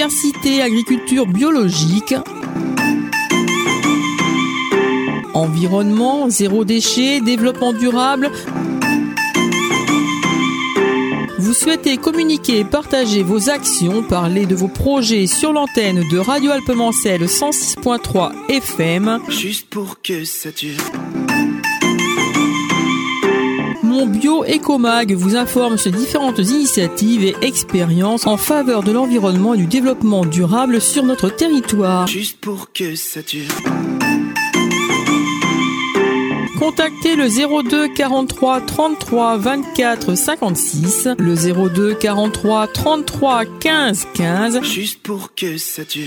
biodiversité, agriculture biologique, environnement, zéro déchet, développement durable. Vous souhaitez communiquer et partager vos actions, parler de vos projets sur l'antenne de Radio Alpemancel 106.3 FM. Juste pour que ça dure. Mon Bio Ecomag vous informe sur différentes initiatives et expériences en faveur de l'environnement et du développement durable sur notre territoire. Juste pour que ça dure. Contactez le 02 43 33 24 56, le 02 43 33 15 15. Juste pour que ça dure.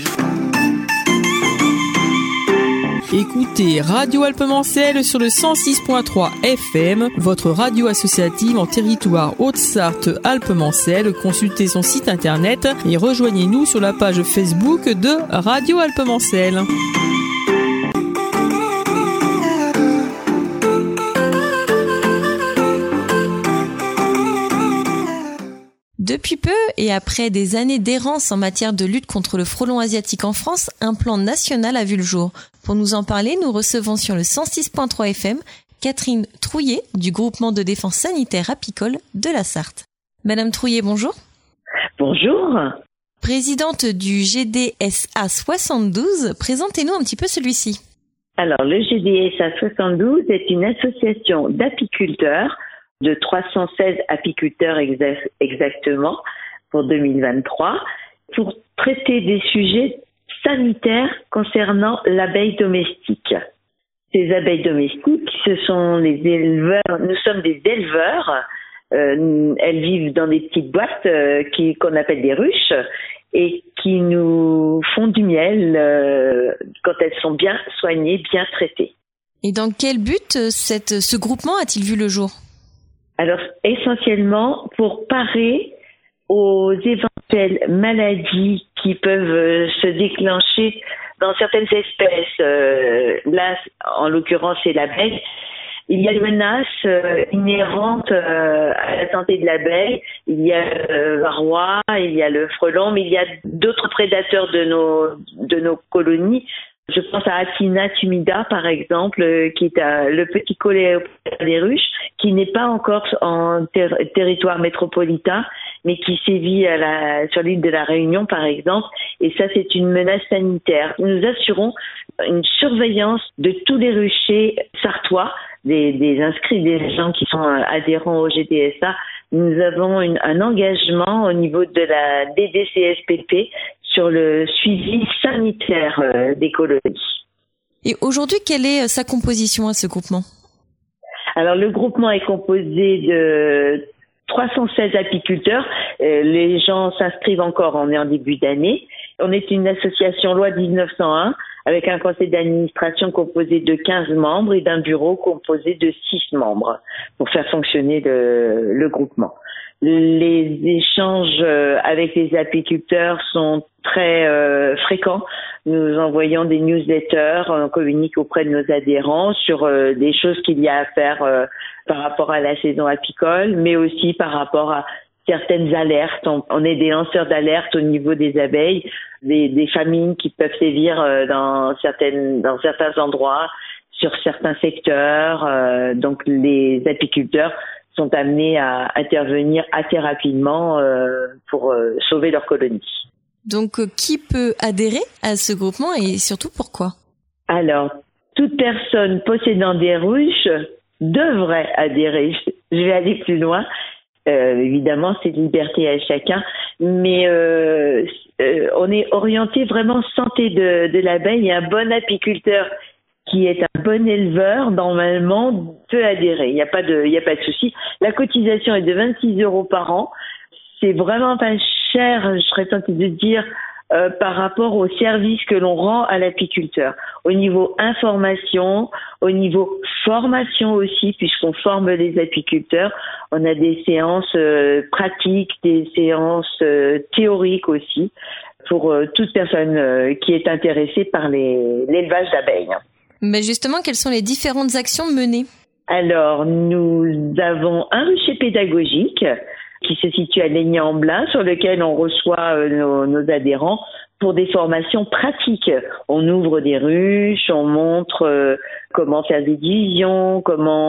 Écoutez Radio Alpemancel sur le 106.3 FM, votre radio associative en territoire Haute-Sarthe Alpemancel. Consultez son site internet et rejoignez-nous sur la page Facebook de Radio Alpemancel. Depuis peu, et après des années d'errance en matière de lutte contre le frelon asiatique en France, un plan national a vu le jour. Pour nous en parler, nous recevons sur le 106.3 FM Catherine Trouillet du groupement de défense sanitaire apicole de la Sarthe. Madame Trouillet, bonjour. Bonjour. Présidente du GDSA 72, présentez-nous un petit peu celui-ci. Alors, le GDSA 72 est une association d'apiculteurs, de 316 apiculteurs exactement pour 2023, pour traiter des sujets sanitaires concernant l'abeille domestique. Ces abeilles domestiques, ce sont les éleveurs, nous sommes des éleveurs, elles vivent dans des petites boîtes qu'on appelle des ruches et qui nous font du miel quand elles sont bien soignées, bien traitées. Et dans quel but ce groupement a-t-il vu le jour ? Alors, essentiellement, pour parer aux éventuelles maladies qui peuvent se déclencher dans certaines espèces. Là, en l'occurrence, c'est l'abeille. Il y a des menaces inhérentes à la santé de l'abeille. Il y a le varroa, il y a le frelon, mais il y a d'autres prédateurs de nos colonies. Je pense à Athina tumida, par exemple, qui est le petit coléoptère des ruches, qui n'est pas encore en territoire métropolitain, mais qui sévit sur l'île de la Réunion, par exemple. Et ça, c'est une menace sanitaire. Nous assurons une surveillance de tous les ruchers sartois, des inscrits, des gens qui sont adhérents au GDSA. Nous avons un engagement au niveau de la DDCSPP sur le suivi sanitaire des colonies. Et aujourd'hui, quelle est sa composition à ce groupement ? Alors, le groupement est composé de 316 apiculteurs. Les gens s'inscrivent encore, on est en début d'année. On est une association loi 1901 avec un conseil d'administration composé de 15 membres et d'un bureau composé de 6 membres pour faire fonctionner le groupement. Les échanges avec les apiculteurs sont très fréquents. Nous envoyons des newsletters, on communique auprès de nos adhérents sur des choses qu'il y a à faire par rapport à la saison apicole, mais aussi par rapport à certaines alertes. On est des lanceurs d'alerte au niveau des abeilles, des famines qui peuvent sévir dans certains endroits, sur certains secteurs. Donc les apiculteurs sont amenés à intervenir assez rapidement pour sauver leur colonie. Donc, qui peut adhérer à ce groupement et surtout pourquoi ? Alors, toute personne possédant des ruches devrait adhérer. Je vais aller plus loin. Évidemment, c'est liberté à chacun, mais on est orienté vraiment santé de l'abeille et un bon apiculteur qui est un bon éleveur, normalement, peut adhérer. Il n'y a pas de souci. La cotisation est de 26 € par an. C'est vraiment pas cher, je serais tentée de dire, par rapport au service que l'on rend à l'apiculteur. Au niveau information, au niveau formation aussi, puisqu'on forme les apiculteurs. On a des séances pratiques, des séances théoriques aussi, pour toute personne qui est intéressée par l'élevage d'abeilles. Mais justement, quelles sont les différentes actions menées ? Alors, nous avons un rucher pédagogique qui se situe à Laigny-en-Belin, sur lequel on reçoit nos adhérents pour des formations pratiques. On ouvre des ruches, on montre comment faire des divisions,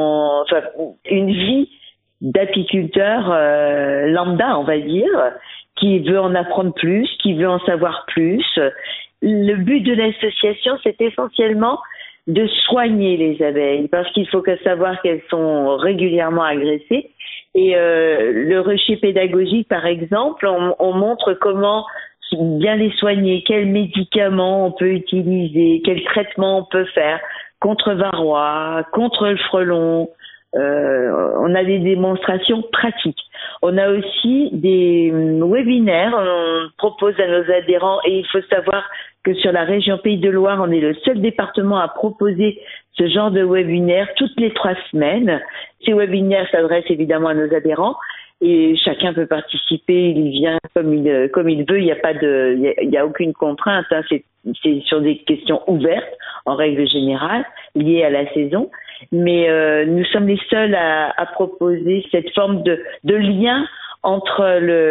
une vie d'apiculteur lambda, on va dire, qui veut en apprendre plus, qui veut en savoir plus. Le but de l'association, c'est essentiellement de soigner les abeilles, parce qu'il faut savoir qu'elles sont régulièrement agressées. Et le rucher pédagogique, par exemple, on montre comment bien les soigner, quels médicaments on peut utiliser, quels traitements on peut faire contre varroa, contre le frelon. On a des démonstrations pratiques. On a aussi des webinaires, on propose à nos adhérents, et il faut savoir que sur la région Pays de Loire, on est le seul département à proposer ce genre de webinaire toutes les 3 semaines. Ces webinaires s'adressent évidemment à nos adhérents et chacun peut participer, il vient comme il veut, il y a aucune contrainte, hein. C'est sur des questions ouvertes en règle générale liées à la saison. Mais nous sommes les seuls à proposer cette forme de lien entre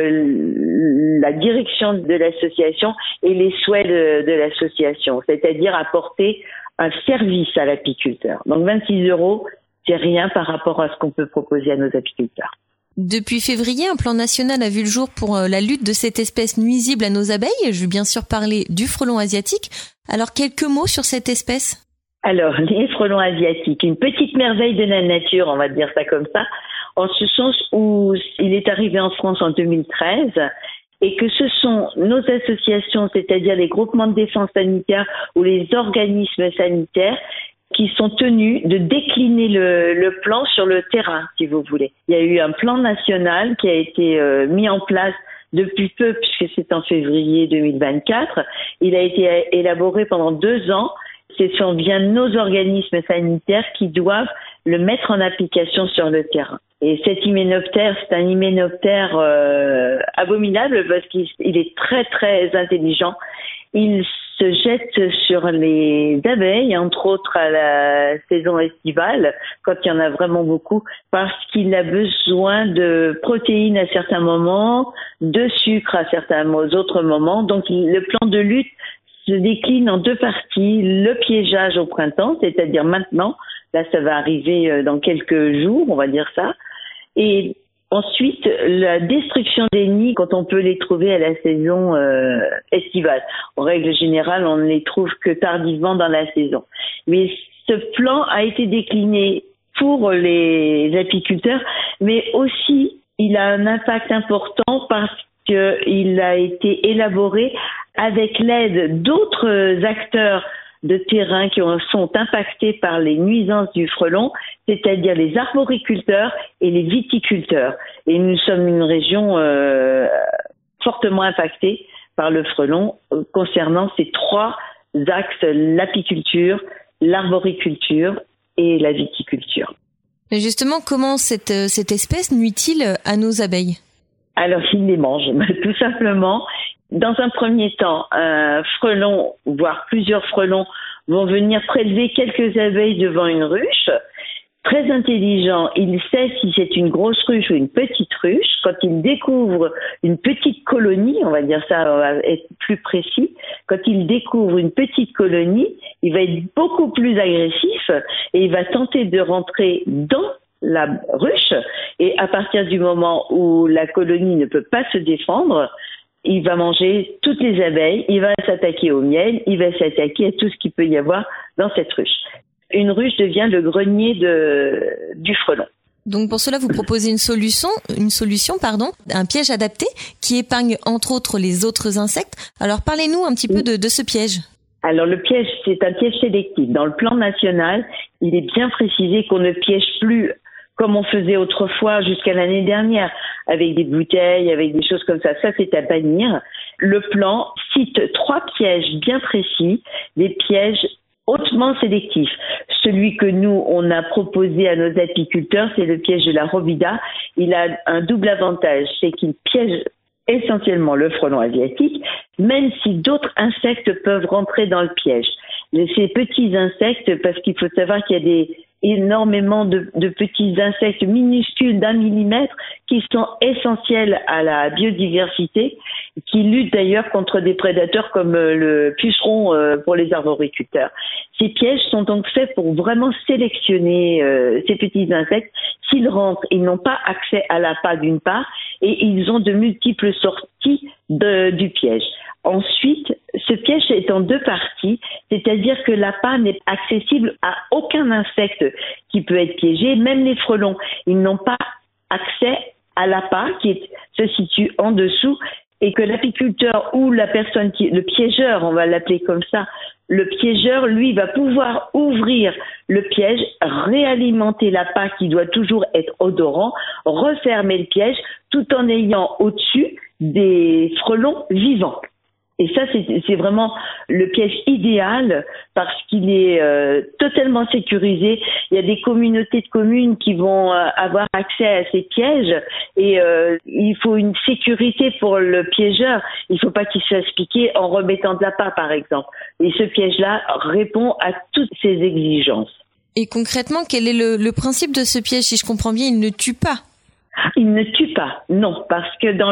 la direction de l'association et les souhaits de l'association, c'est-à-dire apporter un service à l'apiculteur. Donc 26 €, c'est rien par rapport à ce qu'on peut proposer à nos apiculteurs. Depuis février, un plan national a vu le jour pour la lutte de cette espèce nuisible à nos abeilles. Je veux bien sûr parler du frelon asiatique. Alors quelques mots sur cette espèce ? Alors, les frelons asiatiques, une petite merveille de la nature, on va dire ça comme ça, en ce sens où il est arrivé en France en 2013 et que ce sont nos associations, c'est-à-dire les groupements de défense sanitaire ou les organismes sanitaires qui sont tenus de décliner le plan sur le terrain, si vous voulez. Il y a eu un plan national qui a été mis en place depuis peu, puisque c'est en février 2024. Il a été élaboré pendant 2 ans. Ce sont bien nos organismes sanitaires qui doivent le mettre en application sur le terrain. Et cet hyménoptère, c'est un hyménoptère abominable parce qu'il est très très intelligent. Il se jette sur les abeilles, entre autres à la saison estivale, quand il y en a vraiment beaucoup, parce qu'il a besoin de protéines à certains moments, de sucre à certains autres moments. Donc le plan de lutte se décline en 2 parties. Le piégeage au printemps, c'est-à-dire maintenant, là ça va arriver dans quelques jours, on va dire ça, et ensuite la destruction des nids quand on peut les trouver à la saison estivale. En règle générale, on ne les trouve que tardivement dans la saison. Mais ce plan a été décliné pour les apiculteurs, mais aussi il a un impact important parce qu'il a été élaboré avec l'aide d'autres acteurs de terrain qui sont impactés par les nuisances du frelon, c'est-à-dire les arboriculteurs et les viticulteurs. Et nous sommes une région fortement impactée par le frelon concernant ces 3 axes, l'apiculture, l'arboriculture et la viticulture. Mais justement, comment cette espèce nuit-il à nos abeilles ? Alors, il les mange, tout simplement. Dans un premier temps, un frelon, voire plusieurs frelons, vont venir prélever quelques abeilles devant une ruche. Très intelligent, il sait si c'est une grosse ruche ou une petite ruche. Quand il découvre une petite colonie, on va dire ça, on va être plus précis, quand il découvre une petite colonie, il va être beaucoup plus agressif et il va tenter de rentrer dans la ruche. Et à partir du moment où la colonie ne peut pas se défendre, il va manger toutes les abeilles, il va s'attaquer au miel, il va s'attaquer à tout ce qu'il peut y avoir dans cette ruche. Une ruche devient le grenier du frelon. Donc pour cela, vous proposez une solution, un piège adapté qui épargne entre autres les autres insectes. Alors parlez-nous un petit peu de ce piège. Alors le piège, c'est un piège sélectif. Dans le plan national, il est bien précisé qu'on ne piège plus comme on faisait autrefois jusqu'à l'année dernière, avec des bouteilles, avec des choses comme ça. Ça, c'est à bannir. Le plan cite 3 pièges bien précis, des pièges hautement sélectifs. Celui que nous, on a proposé à nos apiculteurs, c'est le piège de la Rovida. Il a un double avantage, c'est qu'il piège essentiellement le frelon asiatique, même si d'autres insectes peuvent rentrer dans le piège. Ces petits insectes, parce qu'il faut savoir qu'il y a énormément de petits insectes minuscules d'1 millimètre qui sont essentiels à la biodiversité, qui luttent d'ailleurs contre des prédateurs comme le puceron pour les arboriculteurs. Ces pièges sont donc faits pour vraiment sélectionner ces petits insectes. S'ils rentrent, ils n'ont pas accès à l'appât d'une part et ils ont de multiples sorties du piège. Ensuite, ce piège est en 2 parties, c'est-à-dire que l'appât n'est accessible à aucun insecte qui peut être piégé, même les frelons. Ils n'ont pas accès à l'appât qui se situe en dessous et que l'apiculteur ou la personne le piégeur, on va l'appeler comme ça, le piégeur, lui, va pouvoir ouvrir le piège, réalimenter l'appât qui doit toujours être odorant, refermer le piège tout en ayant au-dessus des frelons vivants. Et ça, c'est vraiment le piège idéal parce qu'il est totalement sécurisé. Il y a des communautés de communes qui vont avoir accès à ces pièges et il faut une sécurité pour le piégeur. Il ne faut pas qu'il se fasse piquer en remettant de l'appât, par exemple. Et ce piège-là répond à toutes ces exigences. Et concrètement, quel est le principe de ce piège? Si je comprends bien, il ne tue pas. Il ne tue pas, non, parce que dans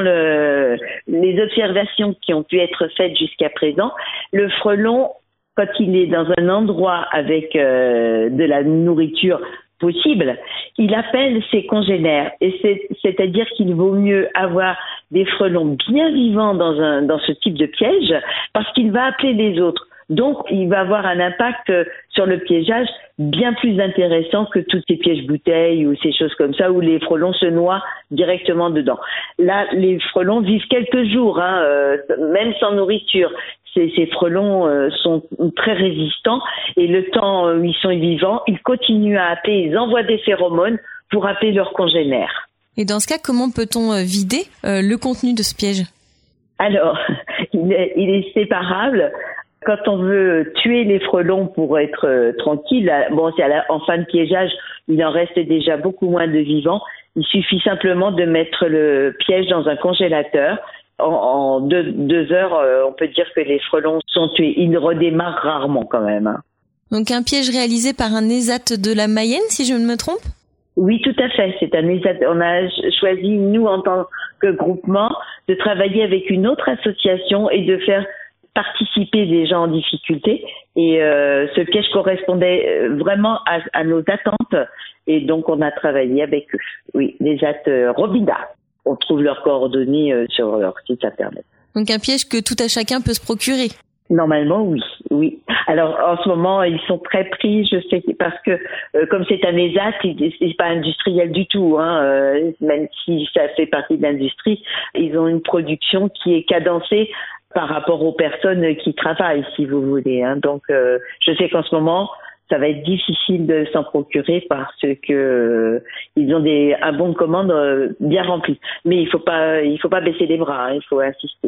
les observations qui ont pu être faites jusqu'à présent, le frelon, quand il est dans un endroit avec de la nourriture possible, il appelle ses congénères. Et c'est-à-dire qu'il vaut mieux avoir des frelons bien vivants dans ce type de piège, parce qu'il va appeler les autres. Donc, il va avoir un impact sur le piégeage bien plus intéressant que tous ces pièges bouteilles ou ces choses comme ça où les frelons se noient directement dedans. Là, les frelons vivent quelques jours, même sans nourriture. Ces frelons sont très résistants et le temps où ils sont vivants, ils continuent à appeler, ils envoient des phéromones pour appeler leurs congénères. Et dans ce cas, comment peut-on vider le contenu de ce piège? Alors, il est séparable. Quand on veut tuer les frelons pour être tranquille, en fin de piégeage, il en reste déjà beaucoup moins de vivants. Il suffit simplement de mettre le piège dans un congélateur. En 2 heures, on peut dire que les frelons sont tués. Ils redémarrent rarement quand même. Donc un piège réalisé par un ESAT de la Mayenne, si je ne me trompe? Oui, tout à fait. C'est un ESAT. On a choisi, nous, en tant que groupement, de travailler avec une autre association et de faire participer des gens en difficulté et ce piège correspondait vraiment à nos attentes et donc on a travaillé avec eux. Oui, les Robida. On trouve leurs coordonnées sur leur site internet. Donc un piège que tout à chacun peut se procurer. Normalement, oui. Alors en ce moment, ils sont très pris, je sais, parce que comme c'est un ESAT, c'est pas industriel du tout, même si ça fait partie de l'industrie, ils ont une production qui est cadencée par rapport aux personnes qui travaillent, si vous voulez. Donc, je sais qu'en ce moment, ça va être difficile de s'en procurer parce que ils ont un bon de commande bien rempli. Mais il faut pas baisser les bras, il faut insister.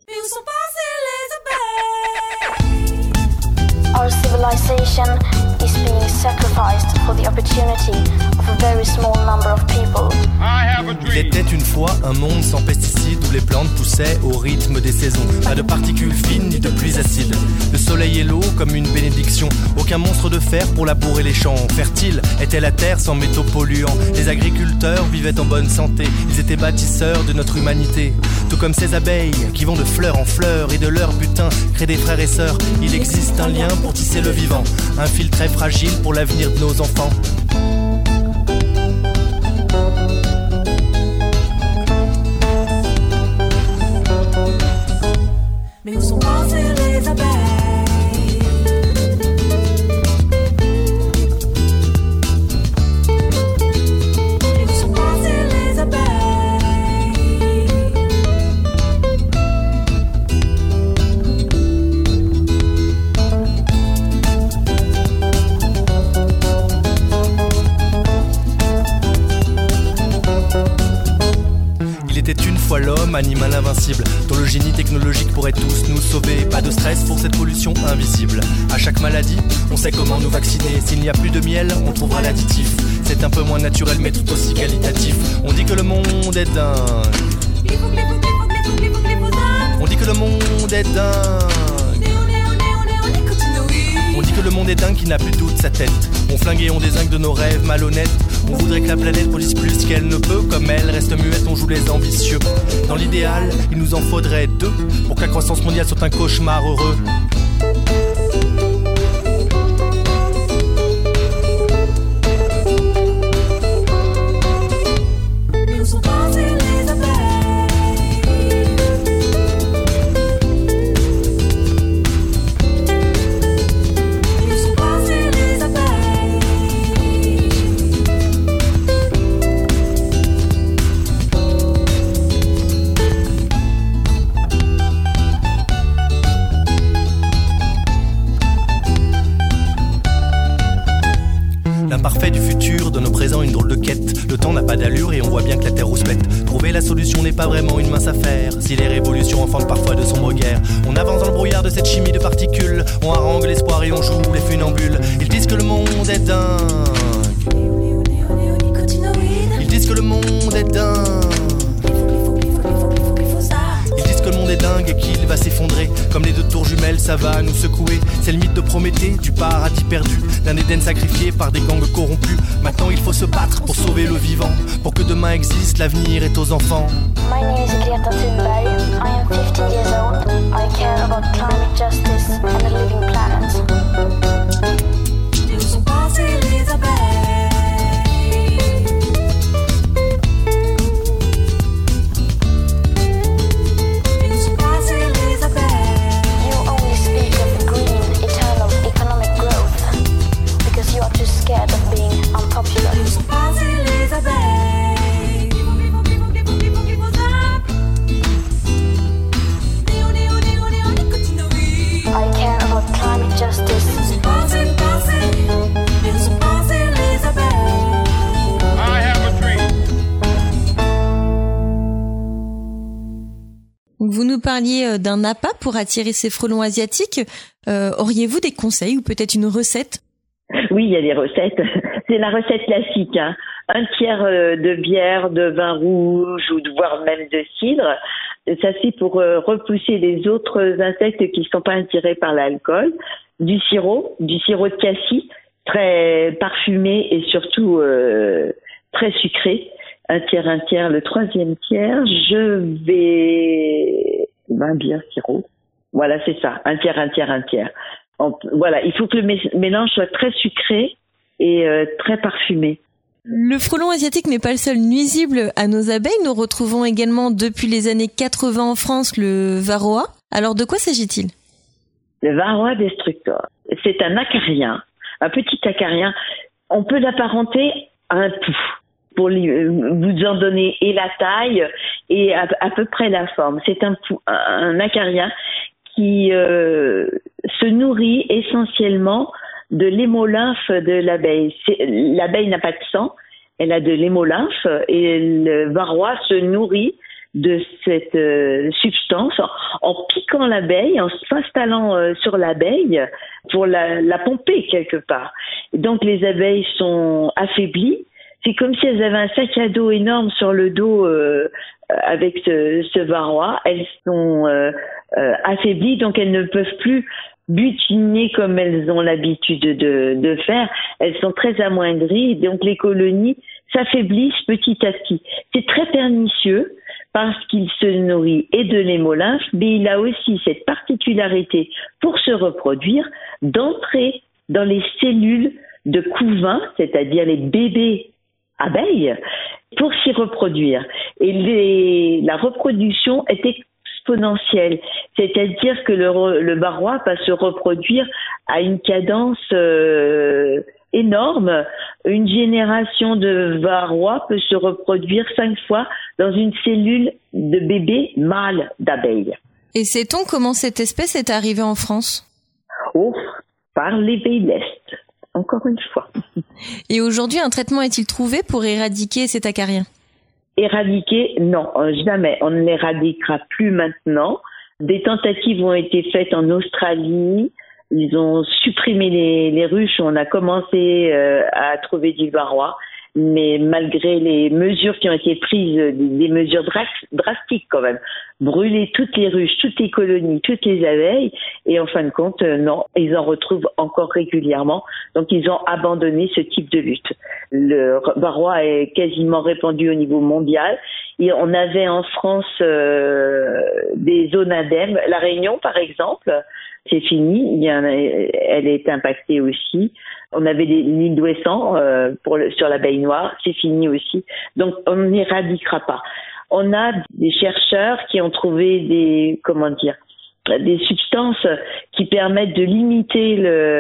Our civilization is being sacrificed for the opportunity of a very small number of people. Il était une fois un monde sans pesticides où les plantes poussaient au rythme des saisons. Pas de particules fines ni de pluies acides. Le soleil et l'eau comme une bénédiction. Aucun monstre de fer pour labourer les champs. Fertile était la terre sans métaux polluants. Les agriculteurs vivaient en bonne santé. Ils étaient bâtisseurs de notre humanité. Tout comme ces abeilles qui vont de fleur en fleur et de leur butin créent des frères et sœurs. Il existe un lien pour tisser le vivant. Un fil très fragile pour l'avenir de nos enfants. Mais où sont passées les abeilles? Mais où sont passées les abeilles? Fois l'homme, animal invincible, dont le génie technologique pourrait tous nous sauver. Pas de stress pour cette pollution invisible. À chaque maladie, on sait comment nous vacciner. S'il n'y a plus de miel, on trouvera l'additif. C'est un peu moins naturel mais tout aussi qualitatif. On dit que le monde est dingue. On dit que le monde est dingue. On dit que le monde est dingue, qu'il n'a plus tout de sa tête. On flingue et on dézingue de nos rêves malhonnêtes. On voudrait que la planète produise plus qu'elle ne peut. Comme elle reste muette, on joue les ambitieux. Dans l'idéal, il nous en faudrait 2 pour que la croissance mondiale soit un cauchemar heureux. L'imparfait du futur donne au présent une drôle de quête. Le temps n'a pas d'allure et on voit bien que la terre rouspète. Trouver la solution n'est pas vraiment une mince affaire. Si les révolutions enfantent parfois de sombres guerres, on avance dans le brouillard de cette chimie de particules. On harangue l'espoir et on joue les funambules. Ils disent que le monde est dingue. Ils disent que le monde est dingue. Ils disent que le monde est dingue et qu'il va s'effondrer. Comme les 2 tours jumelles, ça va nous secouer. C'est le mythe de Prométhée, du paradis perdu, d'un Éden sacrifié par des gangs corrompus. Maintenant il faut se battre pour sauver le vivant. Pour que demain existe, l'avenir est aux enfants. My name is Greta Thunberg. I am 50 years old. I care about climate justice and the living planet. Nous sont passées les abeilles. Nous sont passées les abeilles. You only speak of green, eternal economic growth because you are too scared of being unpopular. Nous sont passées les abeilles. Vivo ça. Néo, néo, néo, néo, nicotinoïdes. I care about climate justice. Nous sont passées les abeilles. I have a dream. Vous nous parliez d'un appât pour attirer ces frelons asiatiques. Auriez-vous des conseils ou peut-être une recette? Oui, il y a des recettes. C'est la recette classique, hein. 1 tiers de bière, de vin rouge ou voire même de cidre. Ça c'est pour repousser les autres insectes qui ne sont pas attirés par l'alcool. Du sirop de cassis, très parfumé et surtout très sucré. 1 tiers. Le 3e tiers, je vais... bière, sirop. Voilà, c'est ça. 1 tiers. Voilà, il faut que le mélange soit très sucré et très parfumé. Le frelon asiatique n'est pas le seul nuisible à nos abeilles. Nous retrouvons également depuis les années 80 en France le varroa. Alors de quoi s'agit-il? Le varroa destructor, c'est un acarien, un petit acarien. On peut l'apparenter à un poux pour vous en donner et la taille et à peu près la forme. C'est un acarien qui se nourrit essentiellement de l'hémolymphe de l'abeille. L'abeille n'a pas de sang, elle a de l'hémolymphe et le varroa se nourrit de cette substance en piquant l'abeille, en s'installant sur l'abeille pour la pomper quelque part. Et donc les abeilles sont affaiblies. C'est comme si elles avaient un sac à dos énorme sur le dos avec ce varroa. Elles sont affaiblies, donc elles ne peuvent plus butiner comme elles ont l'habitude de faire. Elles sont très amoindries, donc les colonies s'affaiblissent petit à petit. C'est très pernicieux parce qu'il se nourrit et de l'hémolymphe, mais il a aussi cette particularité pour se reproduire d'entrer dans les cellules de couvain, c'est-à-dire les bébés abeilles, pour s'y reproduire. Et la reproduction est exponentielle, c'est-à-dire que le varroa va se reproduire à une cadence énorme. Une génération de varroa peut se reproduire 5 fois dans une cellule de bébé mâle d'abeilles. Et sait-on comment cette espèce est arrivée en France? Par les pays de l'Est, encore une fois. Et aujourd'hui, un traitement est-il trouvé pour éradiquer cet acarien? Éradiquer, non, jamais. On ne l'éradiquera plus maintenant. Des tentatives ont été faites en Australie. Ils ont supprimé les ruches. On a commencé à trouver du varroa. mais malgré les mesures qui ont été prises, des mesures drastiques quand même, brûler toutes les ruches, toutes les colonies, toutes les abeilles, et en fin de compte, non, ils en retrouvent encore régulièrement, donc ils ont abandonné ce type de lutte. Le varroa est quasiment répandu au niveau mondial, et on avait en France des zones indemnes, La Réunion par exemple, c'est fini, elle est impactée aussi. On avait l'île d'Ouessant sur l'abeille noire, c'est fini aussi. Donc on n'éradiquera pas. On a des chercheurs qui ont trouvé des substances qui permettent de limiter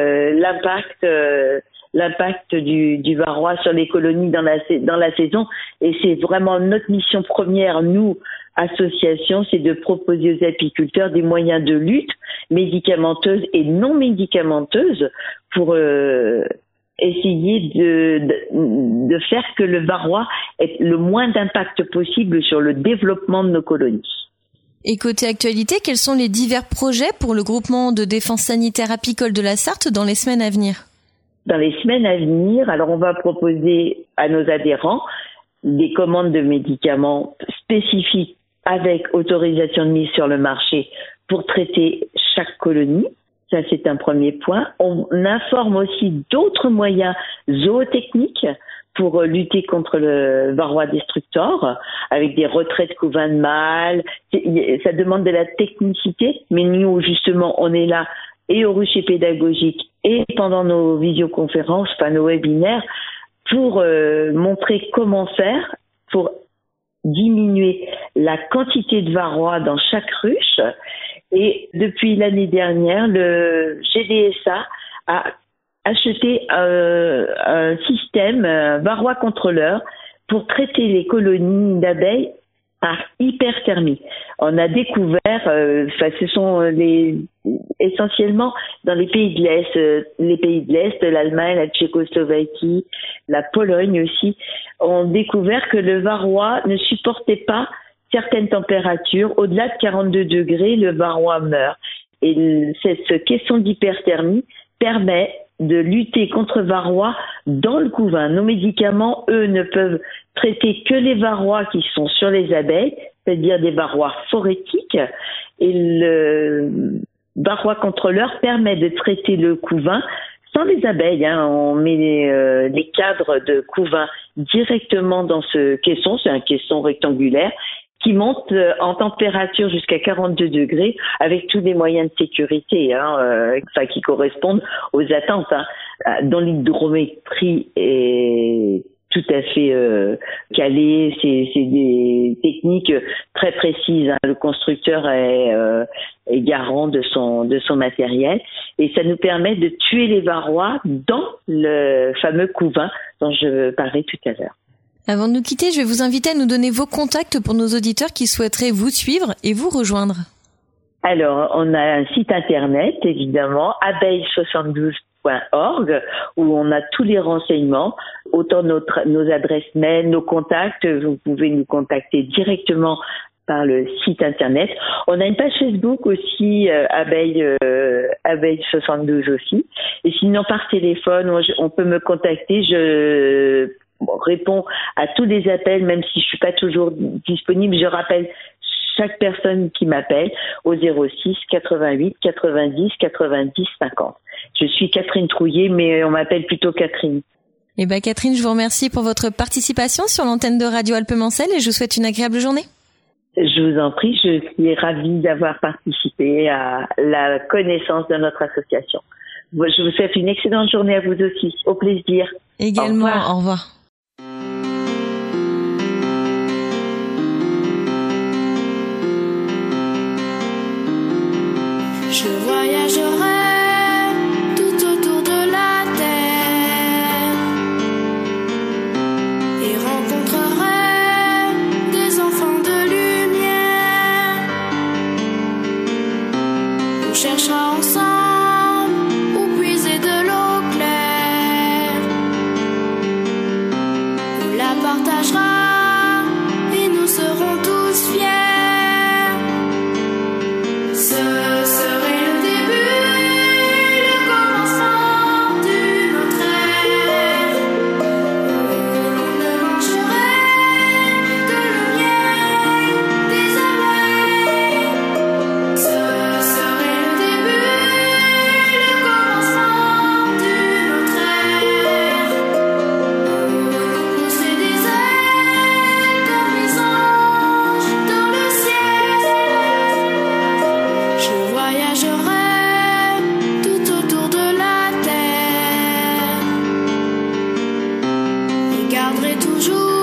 l'impact du varroa sur les colonies dans la saison, et c'est vraiment notre mission première, nous, association, c'est de proposer aux apiculteurs des moyens de lutte médicamenteuses et non médicamenteuses pour essayer de faire que le varroa ait le moins d'impact possible sur le développement de nos colonies. Et côté actualité, quels sont les divers projets pour le groupement de défense sanitaire apicole de la Sarthe dans les semaines à venir ? Dans les semaines à venir, alors on va proposer à nos adhérents des commandes de médicaments spécifiques avec autorisation de mise sur le marché pour traiter chaque colonie. Ça, c'est un premier point. On informe aussi d'autres moyens zootechniques pour lutter contre le varroa destructor, avec des retraits de couvains de mâles. Ça demande de la technicité, mais nous, justement, on est là et au rucher pédagogique et pendant nos visioconférences, nos webinaires, pour montrer comment faire pour diminuer la quantité de varroa dans chaque ruche. Et depuis l'année dernière, le GDSA a acheté un système varroa contrôleur pour traiter les colonies d'abeilles par hyperthermie. On a découvert, ce sont essentiellement dans les pays de l'Est, l'Allemagne, la Tchécoslovaquie, la Pologne aussi, ont découvert que le varroa ne supportait pas certaines températures. Au-delà de 42 degrés, le varroa meurt. Et cette question d'hyperthermie permet de lutter contre varroa dans le couvain. Nos médicaments, eux, ne peuvent traiter que les varrois qui sont sur les abeilles, c'est-à-dire des varrois phorétiques. Et le varroa contrôleur permet de traiter le couvain sans les abeilles. On met les cadres de couvain directement dans ce caisson. C'est un caisson rectangulaire qui monte en température jusqu'à 42 degrés avec tous les moyens de sécurité qui correspondent aux attentes, dont l'hydrométrie est tout à fait calée. C'est des techniques très précises. Le constructeur est garant de son matériel, et ça nous permet de tuer les varrois dans le fameux couvain dont je parlais tout à l'heure. Avant de nous quitter, je vais vous inviter à nous donner vos contacts pour nos auditeurs qui souhaiteraient vous suivre et vous rejoindre. Alors, on a un site internet, évidemment, abeille72.org, où on a tous les renseignements, autant nos adresses mail, nos contacts. Vous pouvez nous contacter directement par le site internet. On a une page Facebook aussi, abeille72 aussi. Et sinon, par téléphone, on peut me contacter. Je réponds à tous les appels, même si je suis pas toujours disponible. Je rappelle chaque personne qui m'appelle au 06 88 90 90 50. Je suis Catherine Trouillet, mais on m'appelle plutôt Catherine. Catherine, je vous remercie pour votre participation sur l'antenne de Radio Alpemancel et je vous souhaite une agréable journée. Je vous en prie, je suis ravie d'avoir participé à la connaissance de notre association. Je vous souhaite une excellente journée à vous aussi. Au plaisir. Également, au revoir. Je voyagerai tout autour de la terre et rencontrerai des enfants de lumière. On cherchera ensemble où puiser de l'eau claire. On la partagera et nous serons tous fiers. Ce serait le début, le commencement d'une autre ère. On toujours.